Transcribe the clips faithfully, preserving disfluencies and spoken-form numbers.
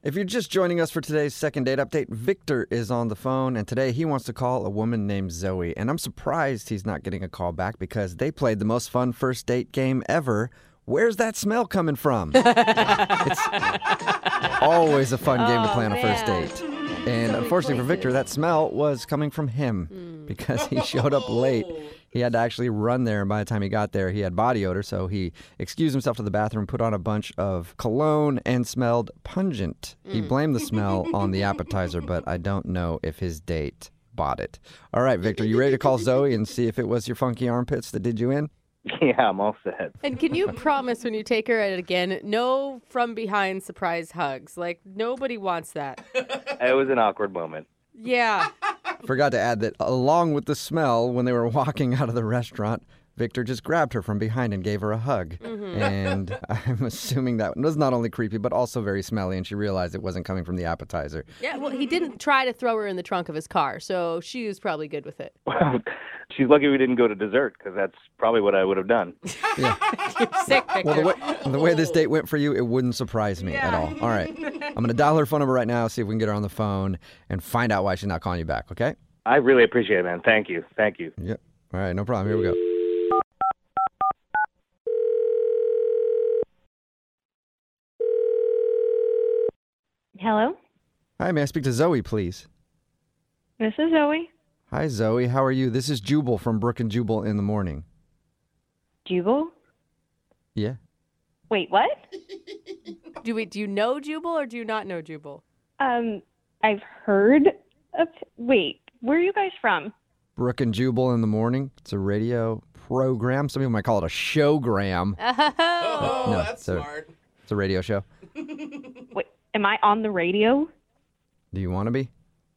If you're just joining us for today's second date update, Victor is on the phone, and today he wants to call a woman named Zoe. And I'm surprised he's not getting a call back because they played the most fun first date game ever. Where's that smell coming from? It's always a fun game oh, to play on a man. first date. And So unfortunately for places. Victor, that smell was coming from him Mm. because he showed up late. He had to actually run there, and by the time he got there, he had body odor, so he excused himself to the bathroom, put on a bunch of cologne, and smelled pungent. He blamed the smell on the appetizer, but I don't know if his date bought it. All right, Victor, you ready to call Zoe and see if it was your funky armpits that did you in? Yeah, I'm all set. And can you promise when you take her out again, no from behind surprise hugs? Like, nobody wants that. It was an awkward moment. Yeah. Forgot to add that along with the smell, when they were walking out of the restaurant, Victor just grabbed her from behind and gave her a hug. Mm-hmm. And I'm assuming that was not only creepy, but also very smelly, and she realized it wasn't coming from the appetizer. Yeah, well, he didn't try to throw her in the trunk of his car, so she was probably good with it. She's lucky we didn't go to dessert, because that's probably what I would have done. You're sick, Victor. Well, the way, the way this date went for you, it wouldn't surprise me at all. All right. I'm going to dial her phone number right now, see if we can get her on the phone, and find out why she's not calling you back, okay? I really appreciate it, man. Thank you. Thank you. Yep. All right, no problem. Here we go. Hello, Hi, may I speak to Zoe, please? this is Zoe. Hi, Zoe. How are you? This is Jubal from Brook and Jubal in the Morning. Jubal? Yeah. Wait, what? Do we? Do you know Jubal or do you not know Jubal? Um, I've heard of. Wait, where are you guys from? Brook and Jubal in the Morning. It's a radio program. Some people might call it a showgram. Oh. no, that's it's a, smart. It's a radio show. Wait, am I on the radio? Do you want to be?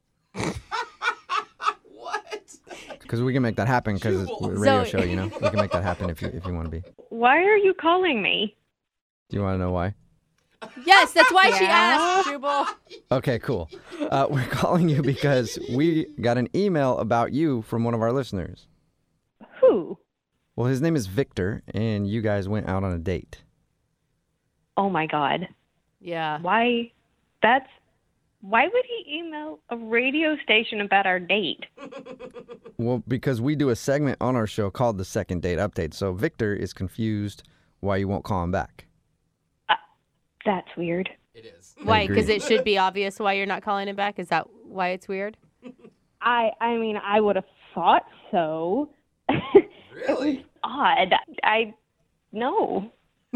Because we can make that happen because it's a radio Zoe. show, you know? We can make that happen if you if you want to be. Why are you calling me? Do you want to know why? Yes, that's why she Yeah. asked, Jubal. Okay, cool. Uh, we're calling you because we got an email about you from one of our listeners. Who? Well, his name is Victor, and you guys went out on a date. Oh my God. Yeah. Why? That's. Why would he email a radio station about our date? Well, because we do a segment on our show called the Second Date Update, so Victor is confused why you won't call him back. That's weird. Why? agree. Because it should be obvious why you're not calling him back? Is that why it's weird? I. I mean, I would have thought so. Really? It was odd. I. No.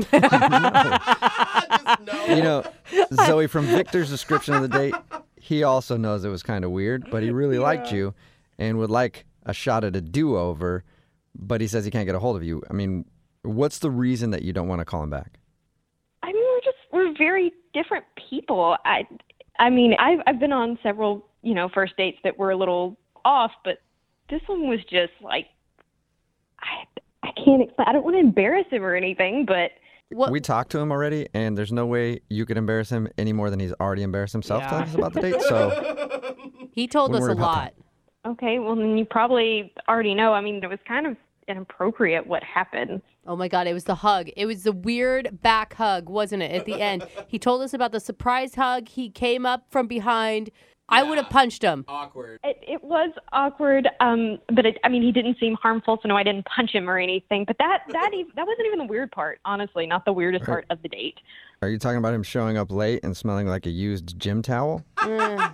You know, Zoe, from Victor's description of the date, he also knows it was kind of weird, but he really liked you and would like a shot at a do-over, but he says he can't get a hold of you. I mean, what's the reason that you don't want to call him back? I mean, we're just we're very different people. I, I mean, I've I've been on several, you know, first dates that were a little off, but this one was just like, I I can't explain. I don't want to embarrass him or anything, but What? We talked to him already, and there's no way you could embarrass him any more than he's already embarrassed himself Yeah. telling us about the date, so He told Wouldn't us a worry about lot. okay. Well, then you probably already know. I mean, it was kind of inappropriate what happened. Oh my God, it was the hug. It was the weird back hug, wasn't it, at the end? He told us about the surprise hug. He came up from behind. I would have punched him. Awkward. It, it was awkward, um, but it, I mean, he didn't seem harmful, so no, I didn't punch him or anything. But that that e- that wasn't even the weird part, honestly. Not the weirdest part of the date. are you talking about him showing up late and smelling like a used gym towel? Mm.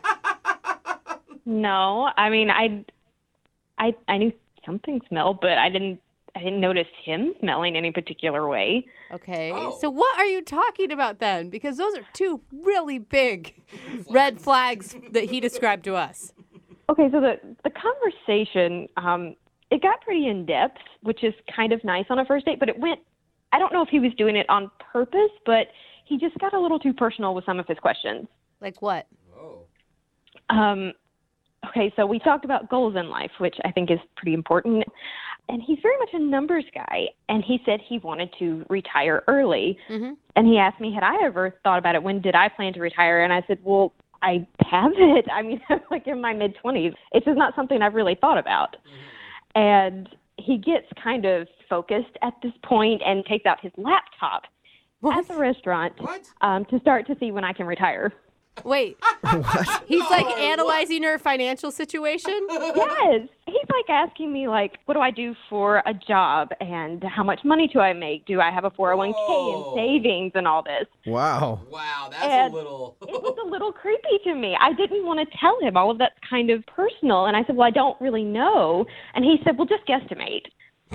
No, I mean, I, I, I knew something smelled, but I didn't, I didn't notice him smelling any particular way. Okay. Oh. So what are you talking about then? Because those are two really big red flags that he described to us. Okay, so the the conversation, um, it got pretty in depth, which is kind of nice on a first date. But it went, I don't know if he was doing it on purpose, but he just got a little too personal with some of his questions. Like what? Oh. Um, okay, so we talked about goals in life, which I think is pretty important. And he's very much a numbers guy. And he said he wanted to retire early. Mm-hmm. And he asked me, had I ever thought about it? When did I plan to retire? And I said, well, I haven't. I mean, I'm like in my mid-twenties. It's just not something I've really thought about. Mm-hmm. And he gets kind of focused at this point and takes out his laptop What? at the restaurant What? um, to start to see when I can retire. Wait. What? He's like analyzing her financial situation? Yes. He's like asking me like, what do I do for a job and how much money do I make? Do I have a four oh one k Whoa. and savings and all this? Wow. Wow, that's And a little. It was a little creepy to me. I didn't want to tell him. All of that's kind of personal. And I said, well, I don't really know. And he said, well, just guesstimate.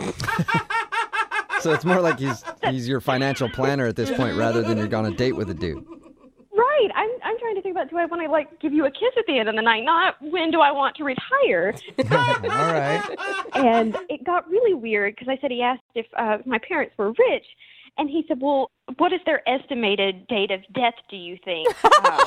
So it's more like he's he's your financial planner at this point rather than you're on a date with a dude. Right. I'm I'm trying to think about, do I want to like give you a kiss at the end of the night? Not when do I want to retire? All right. And it got really weird because I said, he asked if uh, my parents were rich. And he said, well, what is their estimated date of death, do you think? Uh,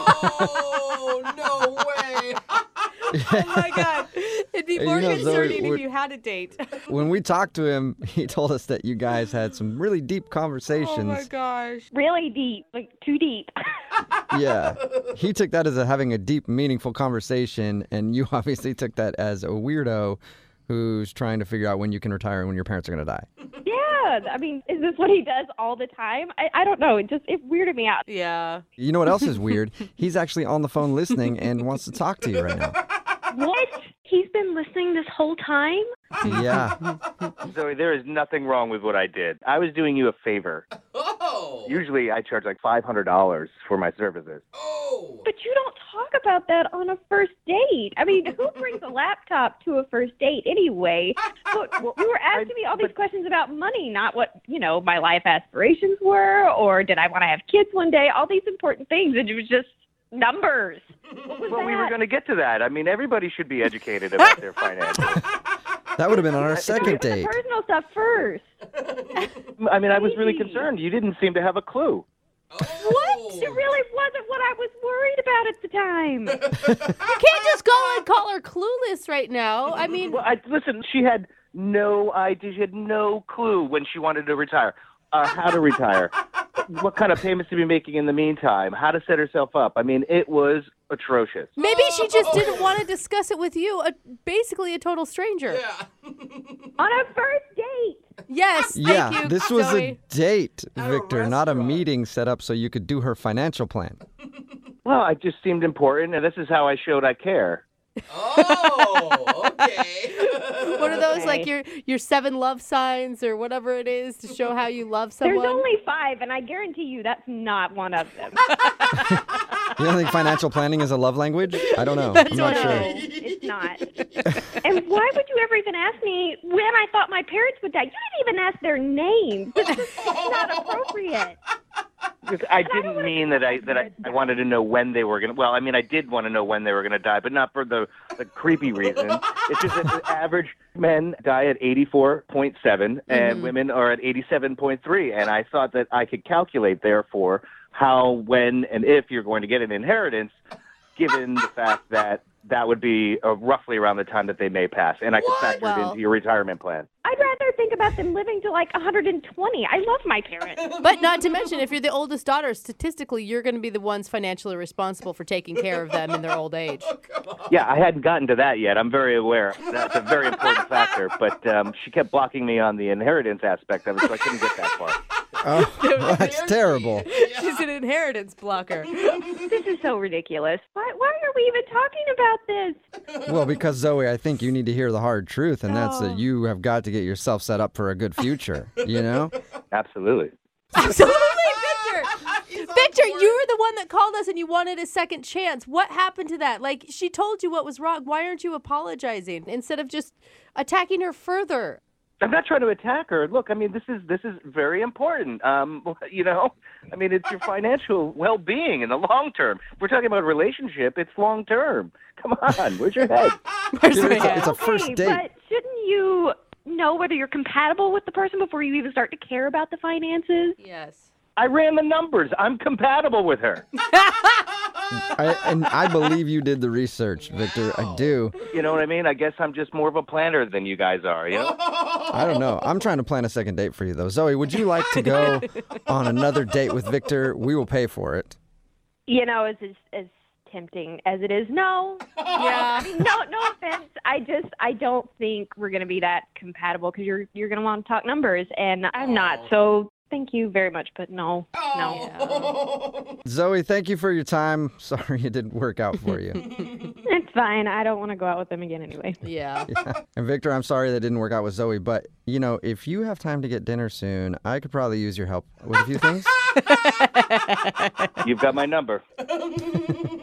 Oh, no way. Oh my God. It'd be Hey, more you know, Zoe, concerning we're- if you had a date. When we talked to him, he told us that you guys had some really deep Oh conversations. my gosh. really deep, like too deep. Yeah. He took that as a, having a deep, meaningful conversation, and you obviously took that as a weirdo who's trying to figure out when you can retire and when your parents are going to die. Yeah. I mean, is this what he does all the time? I, I don't know. It just, it weirded me out. Yeah. You know what else is weird? He's actually on the phone listening and wants to talk to you right now. What? He's been listening this whole time? Yeah. Zoe, there is nothing wrong with what I did. I was doing you a favor. Oh. Usually I charge like five hundred dollars for my services. Oh. But you don't talk about that on a first date. I mean, who brings a laptop to a first date anyway? Look, you were asking me all these questions about money, not what, you know, my life aspirations were, or did I want to have kids one day, all these important things, and it was just numbers. What was Well, that? we were going to get to that. I mean, everybody should be educated about their finances. That would have been on our second The date. personal stuff first. I mean, I was really Maybe. concerned. You didn't seem to have a clue. Oh. It really wasn't what I was worried about at the time. You can't just go and call her clueless right now. I mean, Well, I, listen, she had no idea. She had no clue when she wanted to retire, uh, how to retire, what kind of payments to be making in the meantime, how to set herself up. I mean, it was atrocious. maybe she just didn't want to discuss it with you, a, basically a total stranger. Yeah. On a first date. Yes, thank Yeah, you, this was Zoe. a date, At a Victor, not a restaurant. meeting set up so you could do her financial plan. Well, I just seemed important, and this is how I showed I care. Oh, okay. What are those, Okay. like your your seven love signs or whatever it is to show how you love There's someone? only five, and I guarantee you that's not one of them. You don't think financial planning is a love language? I don't know. That's I'm not what no, sure. I- it's not. And why would you ever even ask me when I thought my parents would die? You didn't even ask their names. It's just not appropriate. Because I didn't mean that I that I, I wanted to know when they were going to. Well, I mean, I did want to know when they were going to die, but not for the, the creepy reason. It's just that the average men die at eighty-four point seven and women are at eighty-seven point three. And I thought that I could calculate, therefore, how, when, and if you're going to get an inheritance, given the fact that that would be uh, roughly around the time that they may pass. And I could What? factor it Well- into your retirement plan. I'd rather think about them living to like one hundred twenty. I love my parents. But not to mention, if you're the oldest daughter, statistically, you're going to be the ones financially responsible for taking care of them in their old age. Yeah, I hadn't gotten to that yet. I'm very aware. That's a very important factor. But um, she kept blocking me on the inheritance aspect of it, so I couldn't get that far. Oh, well, that's terrible. She's an inheritance blocker. This is so ridiculous. Why, why are we even talking about this? Well, because Zoe, I think you need to hear the hard truth, and that's Oh. that you have got to get yourself set up for a good future. You know? Absolutely. Absolutely, Victor. Victor, you were the one that called us and you wanted a second chance. What happened to that? Like, she told you what was wrong. Why aren't you apologizing instead of just attacking her further? I'm not trying to attack her. Look, I mean, this is this is very important. Um, you know, I mean, it's your financial well-being in the long term. If we're talking about a relationship, it's long term. Come on, where's your head? Where's Dude, my it's, a, head? it's a first Okay, date. but shouldn't you know whether you're compatible with the person before you even start to care about the finances? Yes. I ran the numbers. I'm compatible with her. I, and I believe you did the research, Victor. I do. You know what I mean? I guess I'm just more of a planner than you guys are. You know? I don't know. I'm trying to plan a second date for you, though. Zoe, would you like to go on another date with Victor? We will pay for it. You know, as as, as tempting as it is, no. Yeah. No, no offense. I just I don't think we're gonna be that compatible because you're you're gonna want to talk numbers, and I'm not. So Thank you very much, but no, no. Oh. Zoe, thank you for your time. Sorry it didn't work out for you. It's fine. I don't want to go out with them again anyway. Yeah. And Victor, I'm sorry that didn't work out with Zoe, but, you know, if you have time to get dinner soon, I could probably use your help with a few things. You've got my number.